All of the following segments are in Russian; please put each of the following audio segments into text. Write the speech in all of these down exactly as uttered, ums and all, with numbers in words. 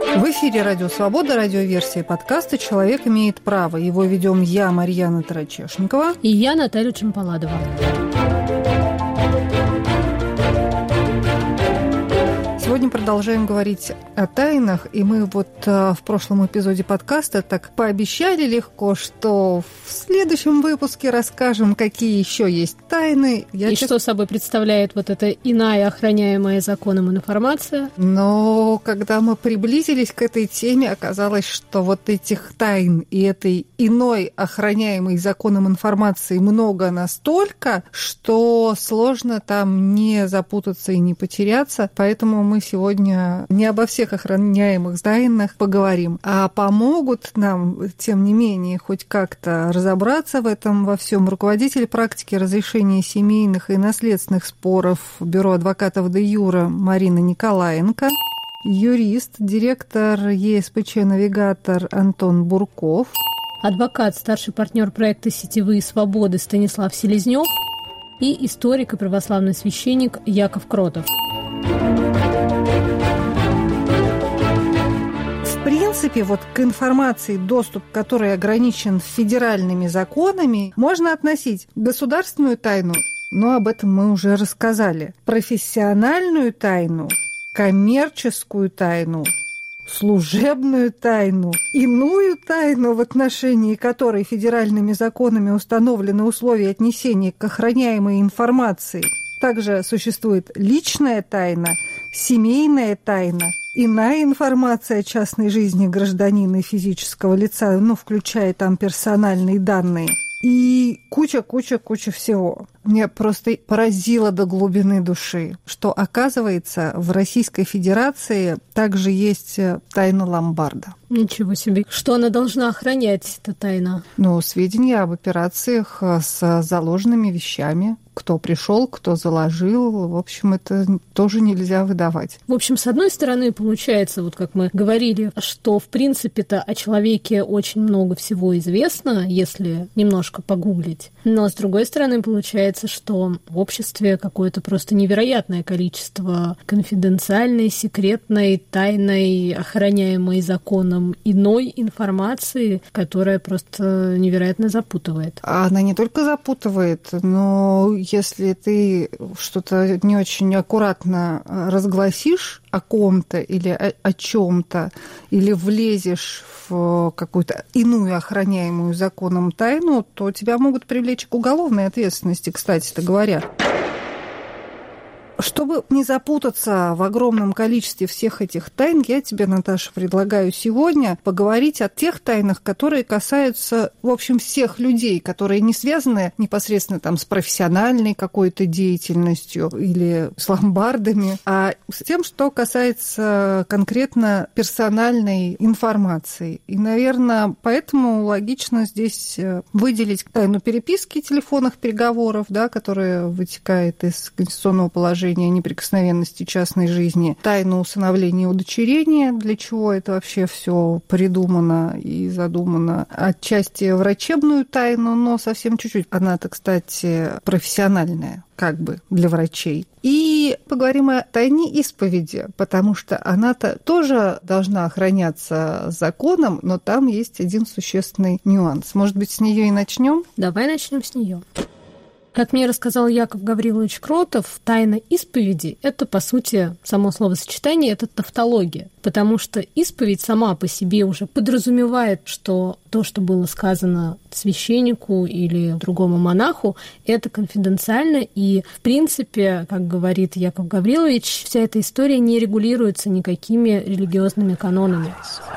В эфире «Радио Свобода», радиоверсия подкаста «Человек имеет право». Его ведем я, Марьяна Тарачешникова. И я, Наталья Чемпаладова. Сегодня продолжаем говорить о тайнах, и мы вот а, в прошлом эпизоде подкаста так пообещали легко, что в следующем выпуске расскажем, какие еще есть тайны. Я и честно... что собой представляет вот эта иная, охраняемая законом информация. Но когда мы приблизились к этой теме, оказалось, что вот этих тайн и этой иной, охраняемой законом информации много настолько, что сложно там не запутаться и не потеряться, поэтому мы сегодня не обо всех охраняемых тайнах поговорим, а помогут нам, тем не менее, хоть как-то разобраться в этом во всем руководитель практики разрешения семейных и наследственных споров Бюро адвокатов де юра Марина Николаенко, юрист, директор ЕСПЧ «Навигатор» Антон Бурков, адвокат, старший партнер проекта «Сетевые свободы» Станислав Селезнёв и историк и православный священник Яков Кротов. В принципе, вот к информации, доступ к которой ограничен федеральными законами, можно относить государственную тайну, но об этом мы уже рассказали, профессиональную тайну, коммерческую тайну, служебную тайну, иную тайну, в отношении которой федеральными законами установлены условия отнесения к охраняемой информации. Также существует личная тайна, семейная тайна, иная информация о частной жизни гражданина и физического лица, ну, включая там персональные данные, и куча-куча-куча всего. Меня просто поразило до глубины души, что, оказывается, в Российской Федерации также есть тайна ломбарда. Ничего себе. Что она должна охранять, эта тайна? Ну, сведения об операциях с заложенными вещами. Кто пришел, кто заложил. В общем, это тоже нельзя выдавать. В общем, с одной стороны, получается, вот как мы говорили, что, в принципе-то, о человеке очень много всего известно, если немножко погуглить. Но, с другой стороны, получается, что в обществе какое-то просто невероятное количество конфиденциальной, секретной, тайной, охраняемой законом иной информации, которая просто невероятно запутывает. Она не только запутывает, но если ты что-то не очень аккуратно разгласишь о ком-то или о, о чем-то, или влезешь в какую-то иную охраняемую законом тайну, то тебя могут привлечь к уголовной ответственности, кстати-то говоря. Чтобы не запутаться в огромном количестве всех этих тайн, я тебе, Наташа, предлагаю сегодня поговорить о тех тайнах, которые касаются, в общем, всех людей, которые не связаны непосредственно там с профессиональной какой-то деятельностью или с ломбардами, а с тем, что касается конкретно персональной информации. И, наверное, поэтому логично здесь выделить тайну переписки, телефонных переговоров, да, которая вытекает из конституционного положения о неприкосновенности частной жизни, тайну усыновления и удочерения, для чего это вообще все придумано и задумано, отчасти врачебную тайну, но совсем чуть-чуть. Она-то, кстати, профессиональная, как бы для врачей. И поговорим о тайне исповеди, потому что она-то тоже должна охраняться законом, но там есть один существенный нюанс. Может быть, с нее и начнем? Давай начнем с нее. Как мне рассказал Яков Гаврилович Кротов, тайна исповеди – это, по сути, само словосочетание – это тавтология, потому что исповедь сама по себе уже подразумевает, что то, что было сказано священнику или другому монаху, это конфиденциально, и, в принципе, как говорит Яков Гаврилович, вся эта история не регулируется никакими религиозными канонами.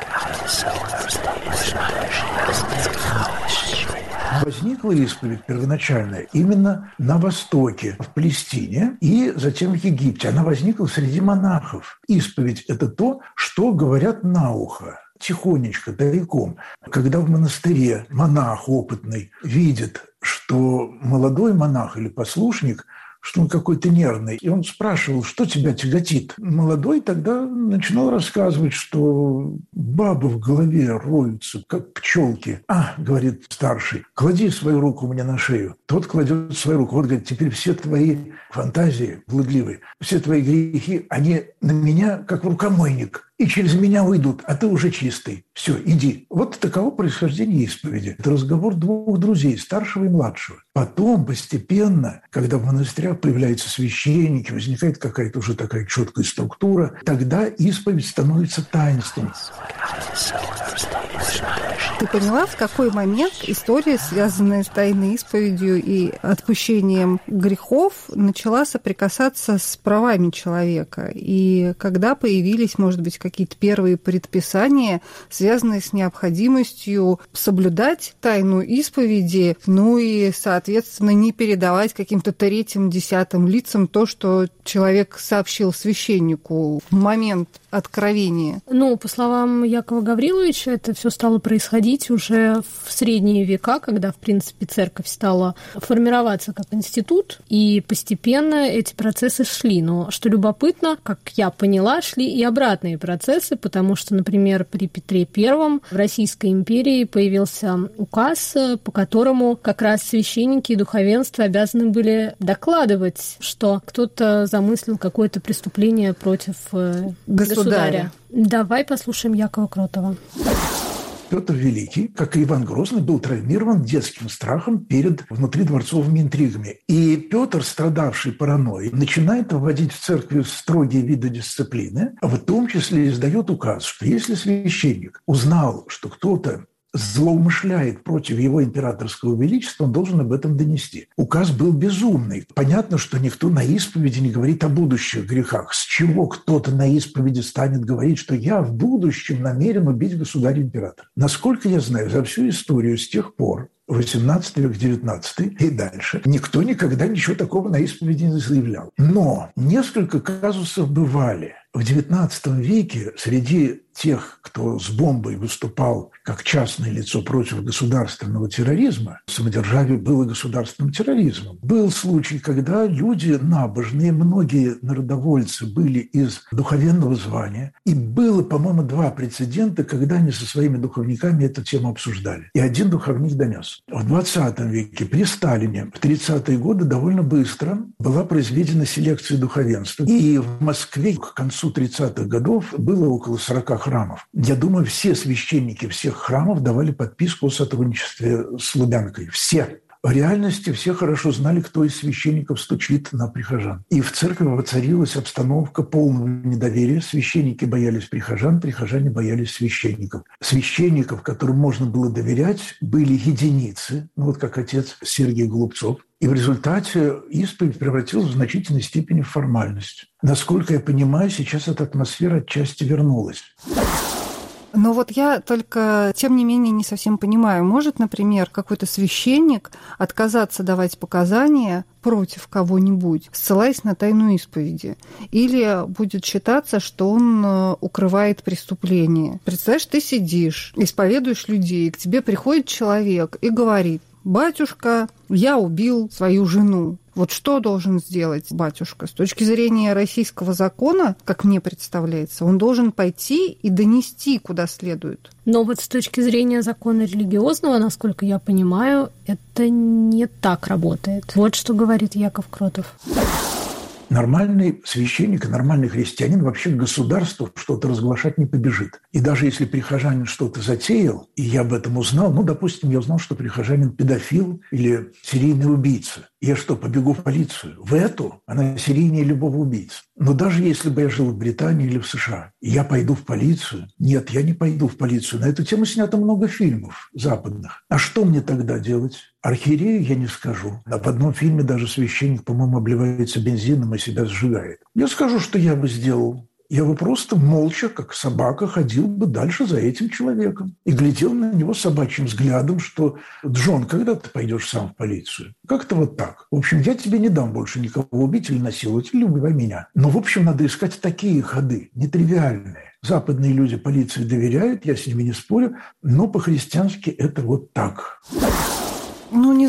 Возникла исповедь первоначальная именно на Востоке, в Палестине и затем в Египте. Она возникла среди монахов. Исповедь – это то, что говорят на ухо. Тихонечко, тайком. Когда в монастыре монах опытный видит, что молодой монах или послушник, что он какой-то нервный. И он спрашивал, что тебя тяготит. Молодой тогда начинал рассказывать, что бабы в голове роются, как пчелки. А, говорит старший, клади свою руку мне на шею. Тот кладет свою руку. Вот, говорит, теперь все твои фантазии блудливые, все твои грехи, они на меня как в рукомойник. и через меня уйдут, а ты уже чистый. Все, иди. Вот таково происхождение исповеди. Это разговор двух друзей, старшего и младшего. Потом постепенно, когда в монастырях появляются священники, возникает какая-то уже такая четкая структура, тогда исповедь становится таинством. Ты поняла, в какой момент история, связанная с тайной исповедью и отпущением грехов, начала соприкасаться с правами человека? И когда появились, может быть, какие-то первые предписания, связанные с необходимостью соблюдать тайну исповеди, ну и, соответственно, не передавать каким-то третьим, десятым лицам то, что человек сообщил священнику в момент откровения? Ну, по словам Якова Гавриловича, это все стало происходить уже в средние века, когда, в принципе, церковь стала формироваться как институт, и постепенно эти процессы шли. Но, что любопытно, как я поняла, шли и обратные процессы, потому что, например, при Петре Первом в Российской империи появился указ, по которому как раз священники и духовенство обязаны были докладывать, что кто-то замыслил какое-то преступление против государя. государя. Давай послушаем Якова Кротова. Петр Великий, как и Иван Грозный, был травмирован детским страхом перед внутридворцовыми интригами. И Петр, страдавший паранойей, начинает вводить в церкви строгие виды дисциплины, а в том числе издает указ, что если священник узнал, что кто-то злоумышляет против его императорского величества, он должен об этом донести. Указ был безумный. Понятно, что никто на исповеди не говорит о будущих грехах. С чего кто-то на исповеди станет говорить, что я в будущем намерен убить государя-императора? Насколько я знаю, за всю историю с тех пор, восемнадцатый век, девятнадцатый и дальше, никто никогда ничего такого на исповеди не заявлял. Но несколько казусов бывали. В девятнадцатом веке среди тех, кто с бомбой выступал как частное лицо против государственного терроризма, самодержавие было государственным терроризмом. Был случай, когда люди набожные, многие народовольцы были из духовенного звания, и было, по-моему, два прецедента, когда они со своими духовниками эту тему обсуждали. И один духовник донес. В двадцатом веке при Сталине в тридцатые годы довольно быстро была произведена селекция духовенства. И в Москве к концу тридцатых годов было около сорока храмов. Я думаю, все священники всех храмов давали подписку о сотрудничестве с Лубянкой. Все. В реальности все хорошо знали, кто из священников стучит на прихожан. И в церкви воцарилась обстановка полного недоверия. Священники боялись прихожан, прихожане боялись священников. Священников, которым можно было доверять, были единицы, ну вот как отец Сергий Голубцов. И в результате исповедь превратилась в значительной степени в формальность. Насколько я понимаю, сейчас эта атмосфера отчасти вернулась. Но вот я только, тем не менее, не совсем понимаю, может, например, какой-то священник отказаться давать показания против кого-нибудь, ссылаясь на тайну исповеди? Или будет считаться, что он укрывает преступление? Представляешь, ты сидишь, исповедуешь людей, к тебе приходит человек и говорит: «Батюшка, я убил свою жену». Вот что должен сделать батюшка? С точки зрения российского закона, как мне представляется, он должен пойти и донести куда следует. Но вот с точки зрения закона религиозного, насколько я понимаю, это не так работает. Вот что говорит Яков Кротов. Нормальный священник и нормальный христианин вообще к государству что-то разглашать не побежит. И даже если прихожанин что-то затеял, и я об этом узнал, ну, допустим, я узнал, что прихожанин педофил или серийный убийца, я что, побегу в полицию? В эту? Она серийнее любого убийцы. Но даже если бы я жил в Британии или в США, и я пойду в полицию? Нет, я не пойду в полицию. На эту тему снято много фильмов западных. А что мне тогда делать? Архиерею я не скажу. А в одном фильме даже священник, по-моему, обливается бензином и себя сжигает. Я скажу, что я бы сделал. Я бы просто молча, как собака, ходил бы дальше за этим человеком и глядел на него собачьим взглядом, что «Джон, когда ты пойдешь сам в полицию?» Как-то вот так. В общем, я тебе не дам больше никого убить или насиловать, или убивай меня. Но, в общем, надо искать такие ходы, нетривиальные. Западные люди полиции доверяют, я с ними не спорю, но по-христиански это вот так. Ну, не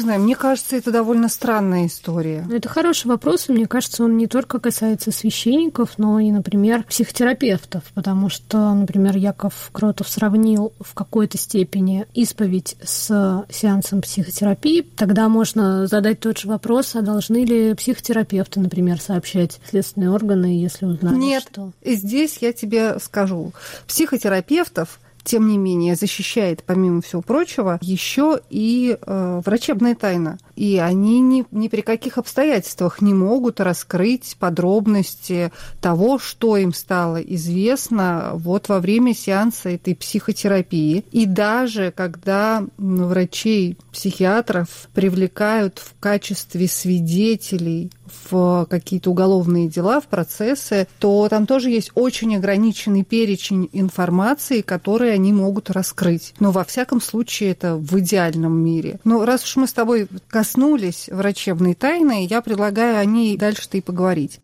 знаю, мне кажется, это довольно странная история. Это хороший вопрос, и мне кажется, он не только касается священников, но и, например, психотерапевтов, потому что, например, Яков Кротов сравнил в какой-то степени исповедь с сеансом психотерапии. Тогда можно задать тот же вопрос, а должны ли психотерапевты, например, сообщать в следственные органы, если узнали, Нет, что... и здесь я тебе скажу. Психотерапевтов, тем не менее, защищает, помимо всего прочего, еще и э, врачебная тайна. И они ни, ни при каких обстоятельствах не могут раскрыть подробности того, что им стало известно вот во время сеанса этой психотерапии. И даже когда врачей, психиатров привлекают в качестве свидетелей в какие-то уголовные дела, в процессы, то там тоже есть очень ограниченный перечень информации, которые они могут раскрыть. Но во всяком случае это в идеальном мире. Но раз уж мы с тобой коснулись врачебной тайны, я предлагаю о ней дальше-то и поговорить.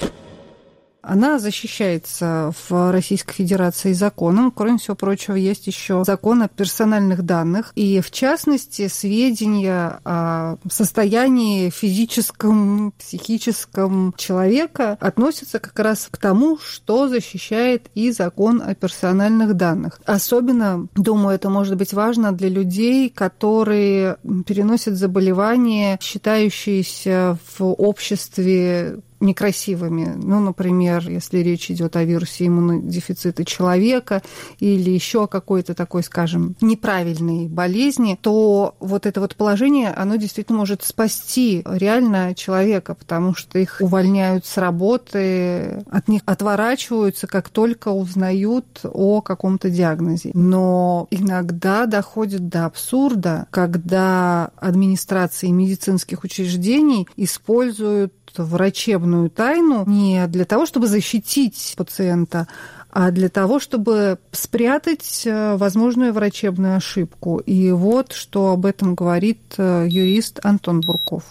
Она защищается в Российской Федерации законом. Кроме всего прочего, есть еще закон о персональных данных. И, в частности, сведения о состоянии физическом, психическом человека относятся как раз к тому, что защищает и закон о персональных данных. Особенно, думаю, это может быть важно для людей, которые переносят заболевания, считающиеся в обществе некрасивыми. Ну, например, если речь идет о вирусе иммунодефицита человека или еще о какой-то такой, скажем, неправильной болезни, то вот это вот положение, оно действительно может спасти реально человека, потому что их увольняют с работы, от них отворачиваются, как только узнают о каком-то диагнозе. Но иногда доходит до абсурда, когда администрации медицинских учреждений используют врачебную тайну не для того, чтобы защитить пациента, а для того, чтобы спрятать возможную врачебную ошибку. И вот что об этом говорит юрист Антон Бурков.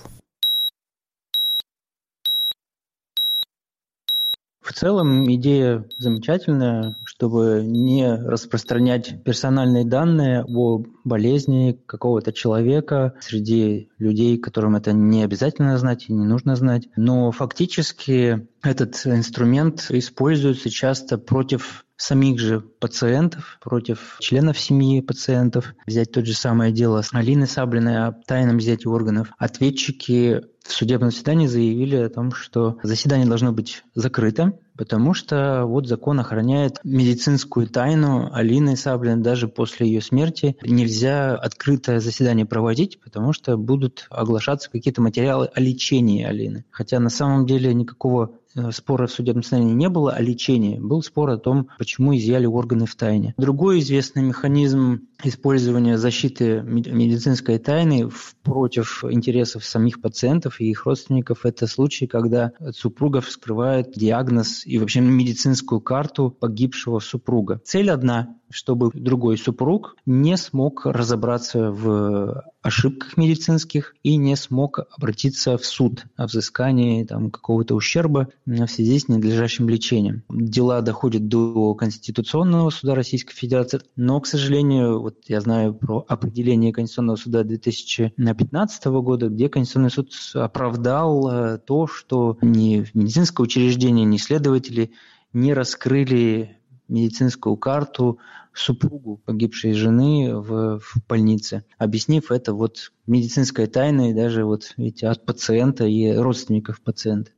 В целом идея замечательная, чтобы не распространять персональные данные о болезни какого-то человека среди людей, которым это не обязательно знать и не нужно знать. Но фактически этот инструмент используется часто против самих же пациентов, против членов семьи пациентов. Взять то же самое дело с Алиной Саблиной о тайном изъятии органов. Ответчики в судебном заседании заявили о том, что заседание должно быть закрыто, потому что вот закон охраняет медицинскую тайну Алины Саблиной. Даже после ее смерти нельзя открытое заседание проводить, потому что будут оглашаться какие-то материалы о лечении Алины. Хотя на самом деле никакого спора в судебном заседании не было о лечении. Был спор о том, почему изъяли органы в тайне. Другой известный механизм использования защиты медицинской тайны против интересов самих пациентов и их родственников – это случаи, когда от супругов скрывают диагноз и вообще медицинскую карту погибшего супруга. Цель одна – чтобы другой супруг не смог разобраться в ошибках медицинских и не смог обратиться в суд о взыскании там, какого-то ущерба в связи с ненадлежащим лечением. Дела доходят до Конституционного суда Российской Федерации, но, к сожалению, вот я знаю про определение Конституционного суда две тысячи пятнадцатого года, где Конституционный суд оправдал то, что ни медицинское учреждение, ни следователи не раскрыли медицинскую карту супругу погибшей жены в, в больнице, объяснив это вот медицинской тайной даже вот видите, от пациента и родственников пациента.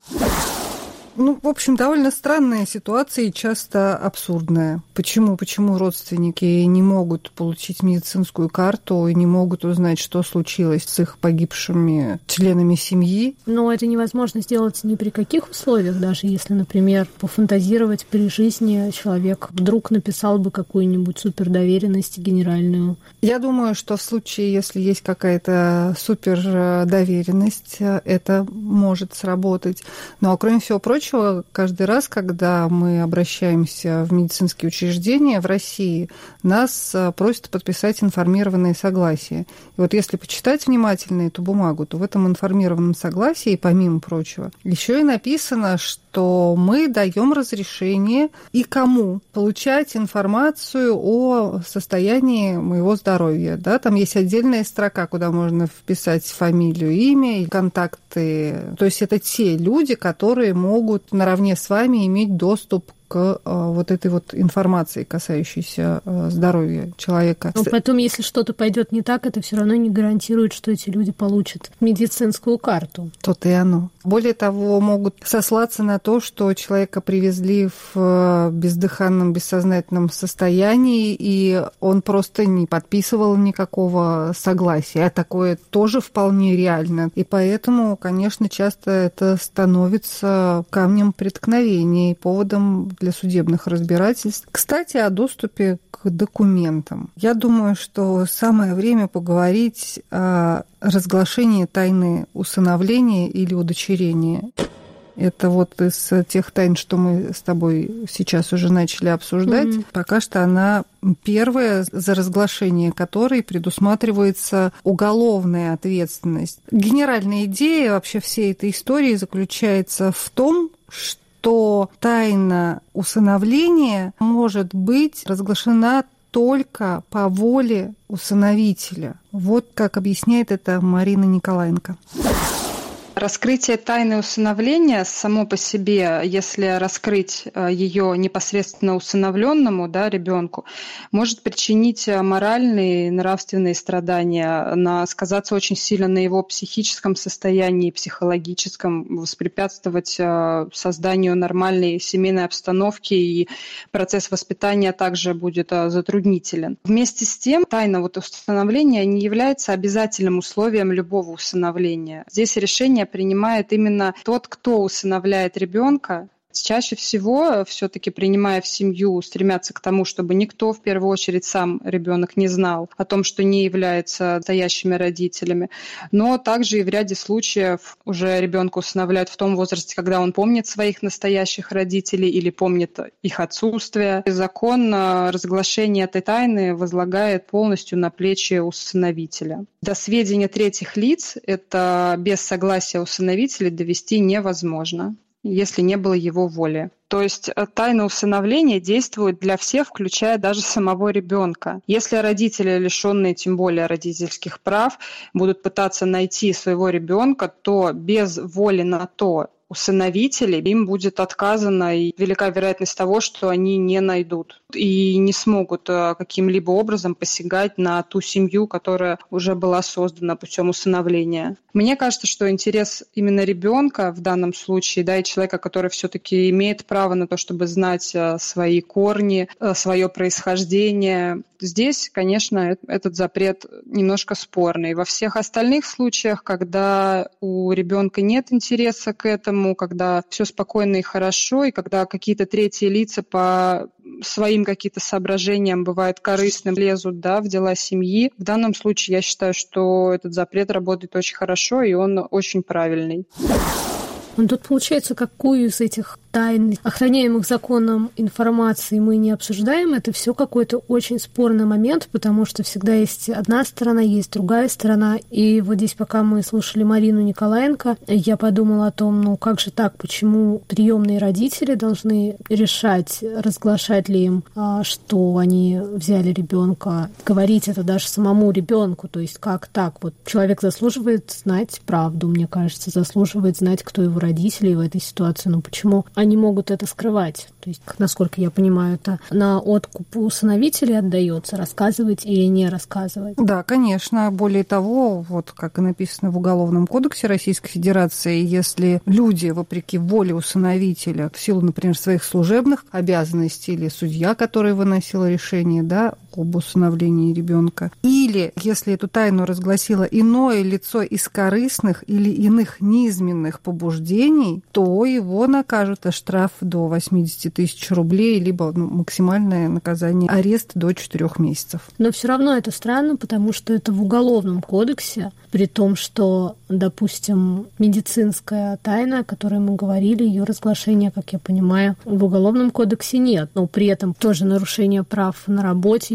Ну, в общем, довольно странная ситуация и часто абсурдная. Почему? Почему родственники не могут получить медицинскую карту и не могут узнать, что случилось с их погибшими членами семьи? Но это невозможно сделать ни при каких условиях, даже если, например, пофантазировать при жизни человек вдруг написал бы какую-нибудь супердоверенность генеральную. Я думаю, что в случае, если есть какая-то супердоверенность, это может сработать. Ну, а кроме всего прочего, каждый раз, когда мы обращаемся в медицинские учреждения в России, нас просят подписать информированное согласие. И вот если почитать внимательно эту бумагу, то в этом информированном согласии, помимо прочего, еще и написано, что что мы даем разрешение и кому получать информацию о состоянии моего здоровья. Да? Там есть отдельная строка, куда можно вписать фамилию, имя и контакты. То есть это те люди, которые могут наравне с вами иметь доступ к вот этой вот информации, касающейся здоровья человека. Но потом, если что-то пойдет не так, это все равно не гарантирует, что эти люди получат медицинскую карту. То-то и оно. Более того, могут сослаться на то, что человека привезли в бездыханном, бессознательном состоянии, и он просто не подписывал никакого согласия. А такое тоже вполне реально. И поэтому, конечно, часто это становится камнем преткновения и поводом для судебных разбирательств. Кстати, о доступе к документам. Я думаю, что самое время поговорить о разглашении тайны усыновления или удочерения. Это вот из тех тайн, что мы с тобой сейчас уже начали обсуждать. Mm-hmm. Пока что она первая, за разглашение которой предусматривается уголовная ответственность. Генеральная идея вообще всей этой истории заключается в том, что то тайна усыновления может быть разглашена только по воле усыновителя. Вот как объясняет это Марина Николаенко. Раскрытие тайны усыновления само по себе, если раскрыть ее непосредственно усыновленному, да, ребенку, может причинить моральные и нравственные страдания, на, сказаться очень сильно на его психическом состоянии, психологическом, воспрепятствовать созданию нормальной семейной обстановки, и процесс воспитания также будет затруднителен. Вместе с тем, тайна вот усыновления не является обязательным условием любого усыновления. Здесь решение принимает именно тот, кто усыновляет ребенка. Чаще всего, все-таки принимая в семью, стремятся к тому, чтобы никто, в первую очередь, сам ребенок не знал о том, что не являются настоящими родителями. Но также и в ряде случаев уже ребенка усыновляют в том возрасте, когда он помнит своих настоящих родителей или помнит их отсутствие. И закон разглашения этой тайны возлагает полностью на плечи усыновителя. До сведения третьих лиц это без согласия усыновителя довести невозможно, если не было его воли. То есть тайна усыновления действует для всех, включая даже самого ребенка. Если родители, лишенные тем более родительских прав, будут пытаться найти своего ребенка, то без воли на то усыновителей им будет отказано, и велика вероятность того, что они не найдут и не смогут каким-либо образом посягать на ту семью, которая уже была создана путем усыновления. Мне кажется, что интерес именно ребенка в данном случае, да, и человека, который все-таки имеет право на то, чтобы знать свои корни, свое происхождение, здесь, конечно, этот запрет немножко спорный. Во всех остальных случаях, когда у ребенка нет интереса к этому, когда все спокойно и хорошо, и когда какие-то третьи лица по своим каким-то соображениям, бывает корыстным, лезут, да, в дела семьи, в данном случае я считаю, что этот запрет работает очень хорошо, и он очень правильный. Ну, тут получается, какую из этих тайн, охраняемых законом информации мы не обсуждаем, это все какой-то очень спорный момент, потому что всегда есть одна сторона, есть другая сторона. И вот здесь, пока мы слушали Марину Николаенко, я подумала о том, ну как же так, почему приемные родители должны решать, разглашать ли им, что они взяли ребенка, говорить это даже самому ребенку, то есть как так? Вот человек заслуживает знать правду, мне кажется, заслуживает знать, кто его родители в этой ситуации, но почему они могут это скрывать? То есть, насколько я понимаю, это на откуп усыновителей отдается, рассказывать или не рассказывать? Да, конечно. Более того, вот как и написано в Уголовном кодексе Российской Федерации, если люди, вопреки воле усыновителя, в силу, например, своих служебных обязанностей, или судья, который выносил решение, да, об усыновлении ребенка, или если эту тайну разгласило иное лицо из корыстных или иных низменных побуждений, то его накажут штраф до восемьдесят тысяч рублей, либо ну, максимальное наказание арест до четырех месяцев. Но все равно это странно, потому что это в Уголовном кодексе, при том, что, допустим, медицинская тайна, о которой мы говорили, ее разглашение, как я понимаю, в Уголовном кодексе нет, но при этом тоже нарушение прав на работе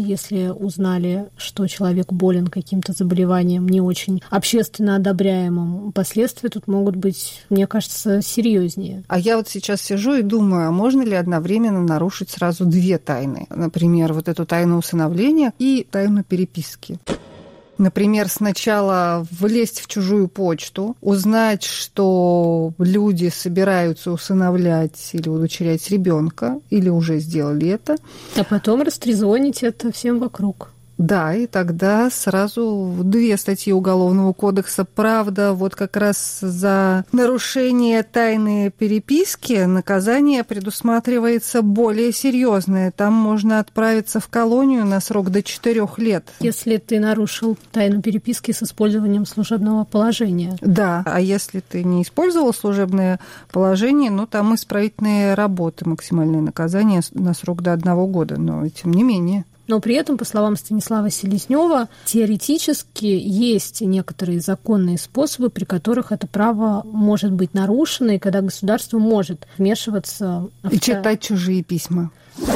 если узнали, что человек болен каким-то заболеванием не очень общественно одобряемым, последствия тут могут быть, мне кажется, серьезнее. А я вот сейчас сижу и думаю, а можно ли одновременно нарушить сразу две тайны? Например, вот эту тайну усыновления и тайну переписки. Например, сначала влезть в чужую почту, узнать, что люди собираются усыновлять или удочерять ребенка, или уже сделали это. А потом растрезонить это всем вокруг. Да, и тогда сразу две статьи Уголовного кодекса. Правда, вот как раз за нарушение тайны переписки наказание предусматривается более серьезное. Там можно отправиться в колонию на срок до четырех лет. Если ты нарушил тайну переписки с использованием служебного положения. Да, а если ты не использовал служебное положение, ну, там исправительные работы, максимальное наказание на срок до одного года, но тем не менее. Но при этом, по словам Станислава Селезнёва, теоретически есть некоторые законные способы, при которых это право может быть нарушено, и когда государство может вмешиваться в... И читать чужие письма.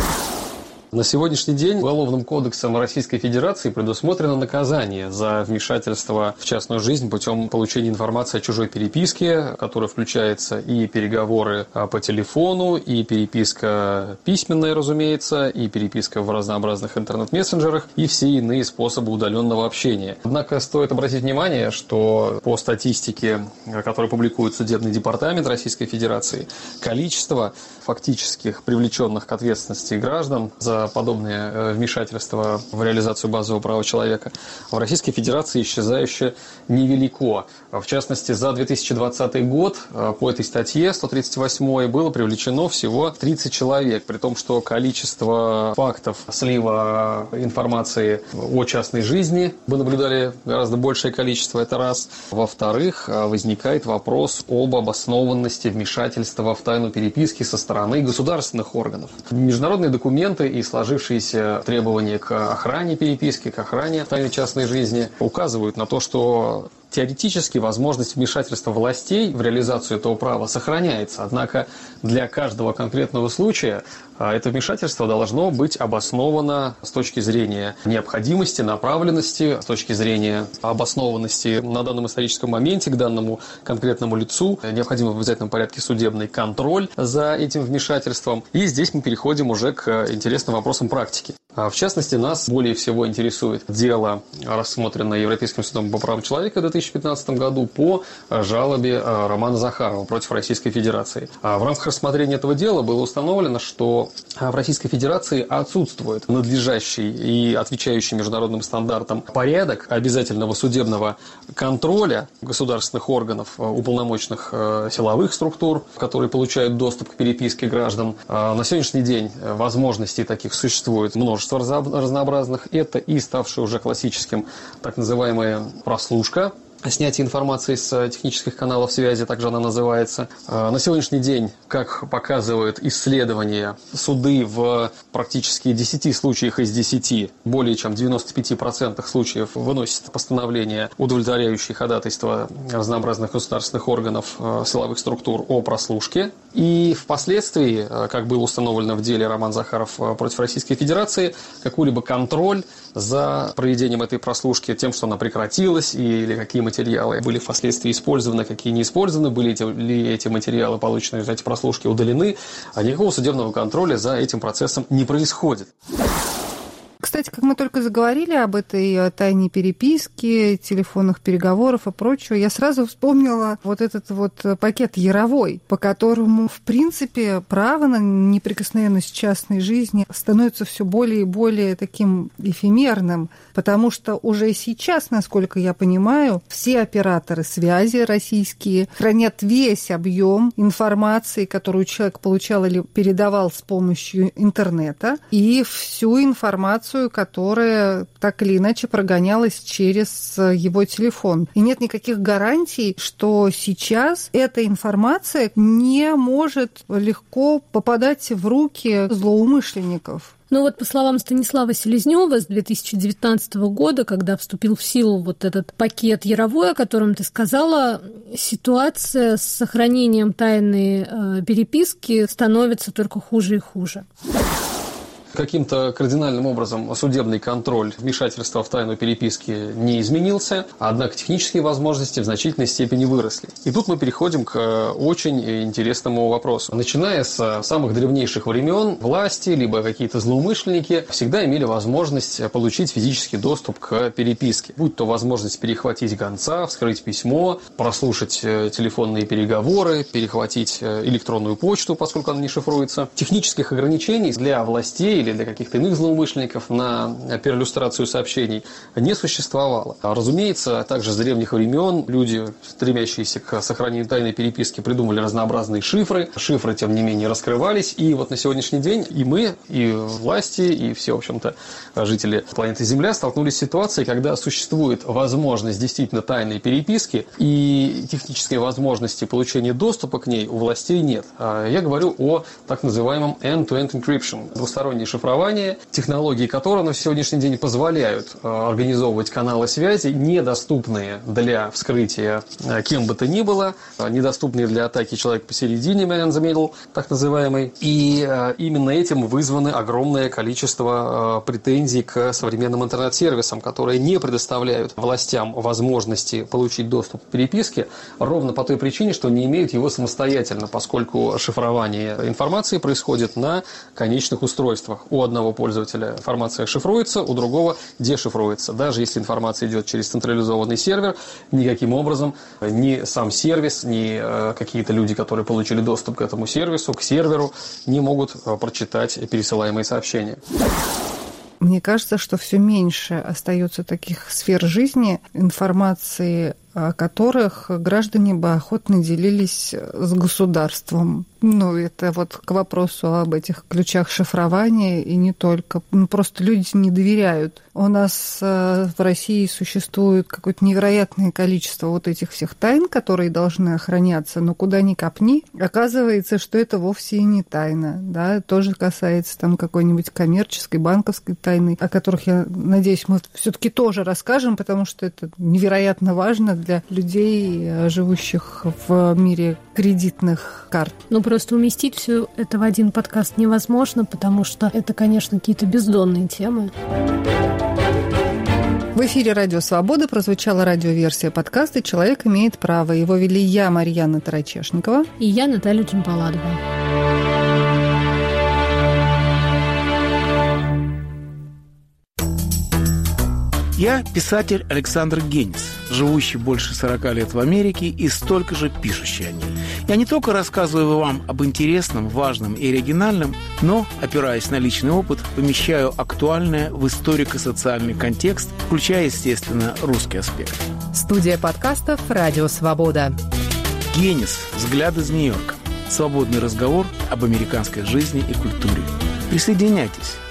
На сегодняшний день Уголовным кодексом Российской Федерации предусмотрено наказание за вмешательство в частную жизнь путем получения информации о чужой переписке, которая включается и переговоры по телефону, и переписка письменная, разумеется, и переписка в разнообразных интернет-мессенджерах, и все иные способы удаленного общения. Однако стоит обратить внимание, что по статистике, которую публикует Судебный департамент Российской Федерации, количество фактических привлеченных к ответственности граждан за подобные вмешательства в реализацию базового права человека в Российской Федерации исчезающе невелико. В частности, за две тысячи двадцатый год по этой статье сто тридцать восьмой было привлечено всего тридцать человек, при том, что количество фактов слива информации о частной жизни мы наблюдали гораздо большее количество, это раз. Во-вторых, возникает вопрос об обоснованности вмешательства в тайну переписки со стороны государственных органов. Международные документы и сложившиеся требования к охране переписки, к охране тайны частной жизни указывают на то, что теоретически возможность вмешательства властей в реализацию этого права сохраняется. Однако для каждого конкретного случая это вмешательство должно быть обосновано с точки зрения необходимости, направленности, с точки зрения обоснованности на данном историческом моменте к данному конкретному лицу. Необходим в обязательном порядке судебный контроль за этим вмешательством. И здесь мы переходим уже к интересным вопросам практики. В частности, нас более всего интересует дело, рассмотренное Европейским судом по правам человека в две тысячи пятнадцатом году по жалобе Романа Захарова против Российской Федерации. В рамках рассмотрения этого дела было установлено, что в Российской Федерации отсутствует надлежащий и отвечающий международным стандартам порядок обязательного судебного контроля государственных органов, уполномоченных силовых структур, которые получают доступ к переписке граждан. На сегодняшний день возможностей таких существует множество разнообразных. Это и ставшая уже классическим так называемая прослушка, снятие информации с технических каналов связи, также она называется. На сегодняшний день, как показывают исследования, суды в практически десяти случаях из десяти, более чем в девяноста пяти процентах случаев выносят постановления, удовлетворяющие ходатайства разнообразных государственных органов, силовых структур о прослушке. И впоследствии, как было установлено в деле Роман Захаров против Российской Федерации, какой-либо контроль за проведением этой прослушки, тем, что она прекратилась, или какие материалы были впоследствии использованы, какие не использованы, были эти, ли эти материалы, полученные за эти прослушки, удалены, а никакого судебного контроля за этим процессом не происходит. Кстати, как мы только заговорили об этой тайне переписки, телефонных переговоров и прочего, я сразу вспомнила вот этот вот пакет Яровой, по которому, в принципе, право на неприкосновенность частной жизни становится все более и более таким эфемерным, потому что уже сейчас, насколько я понимаю, все операторы связи российские хранят весь объем информации, которую человек получал или передавал с помощью интернета, и всю информацию, которая так или иначе прогонялась через его телефон. И нет никаких гарантий, что сейчас эта информация не может легко попадать в руки злоумышленников. Ну вот, по словам Станислава Селезнёва, с две тысячи девятнадцатого года, когда вступил в силу вот этот пакет Яровой, о котором ты сказала, ситуация с сохранением тайны э, переписки становится только хуже и хуже. К каким-то кардинальным образом судебный контроль вмешательства в тайну переписки не изменился, однако технические возможности в значительной степени выросли. И тут мы переходим к очень интересному вопросу. Начиная с самых древнейших времен, власти, либо какие-то злоумышленники всегда имели возможность получить физический доступ к переписке. Будь то возможность перехватить гонца, вскрыть письмо, прослушать телефонные переговоры, перехватить электронную почту, поскольку она не шифруется. Технических ограничений для властей или для каких-то иных злоумышленников на перлюстрацию сообщений не существовало. Разумеется, также с древних времен люди, стремящиеся к сохранению тайной переписки, придумали разнообразные шифры. Шифры, тем не менее, раскрывались. И вот на сегодняшний день и мы, и власти, и все, в общем-то, жители планеты Земля столкнулись с ситуацией, когда существует возможность действительно тайной переписки, и технической возможности получения доступа к ней у властей нет. Я говорю о так называемом end-to-end encryption, двустороннее шифрование, технологии которого на сегодняшний день позволяют организовывать каналы связи, недоступные для вскрытия кем бы то ни было, недоступные для атаки человека посередине, man in the middle, так называемый. И именно этим вызвано огромное количество претензий к современным интернет-сервисам, которые не предоставляют властям возможности получить доступ к переписке, ровно по той причине, что не имеют его самостоятельно, поскольку шифрование информации происходит на конечных устройствах. У одного пользователя информация шифруется, у другого дешифруется. Даже если информация идет через централизованный сервер, никаким образом ни сам сервис, ни какие-то люди, которые получили доступ к этому сервису, к серверу, не могут прочитать пересылаемые сообщения. Мне кажется, что все меньше остается таких сфер жизни, информации о которых граждане бы охотно делились с государством. Ну, это вот к вопросу об этих ключах шифрования и не только. Ну, просто люди не доверяют. У нас в России существует какое-то невероятное количество вот этих всех тайн, которые должны охраняться, но куда ни копни, оказывается, что это вовсе и не тайна. Да? Тоже касается там какой-нибудь коммерческой, банковской тайны, о которых, я надеюсь, мы все-таки тоже расскажем, потому что это невероятно важно для людей, живущих в мире кредитных карт. Ну, просто уместить все это в один подкаст невозможно, потому что это, конечно, какие-то бездонные темы. В эфире «Радио Свобода» прозвучала радиоверсия подкаста «Человек имеет право». Его вели я, Марьяна Тарачешникова. И я, Наталья Джампаладова. Я писатель Александр Генис, живущий больше сорока лет в Америке и столько же пишущий о ней. Я не только рассказываю вам об интересном, важном и оригинальном, но, опираясь на личный опыт, помещаю актуальное в историко-социальный контекст, включая, естественно, русский аспект. Студия подкастов «Радио Свобода». Генис. Взгляд из Нью-Йорка. Свободный разговор об американской жизни и культуре. Присоединяйтесь.